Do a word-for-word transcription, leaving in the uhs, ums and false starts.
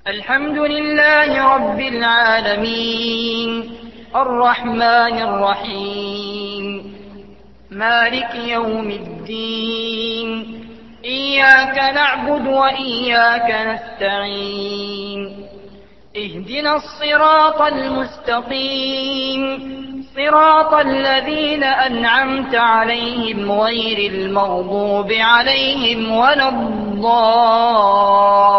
الحمد لله رب العالمين الرحمن الرحيم مالك يوم الدين إياك نعبد وإياك نستعين اهدنا الصراط المستقيم صراط الذين أنعمت عليهم غير المغضوب عليهم ولا الضالين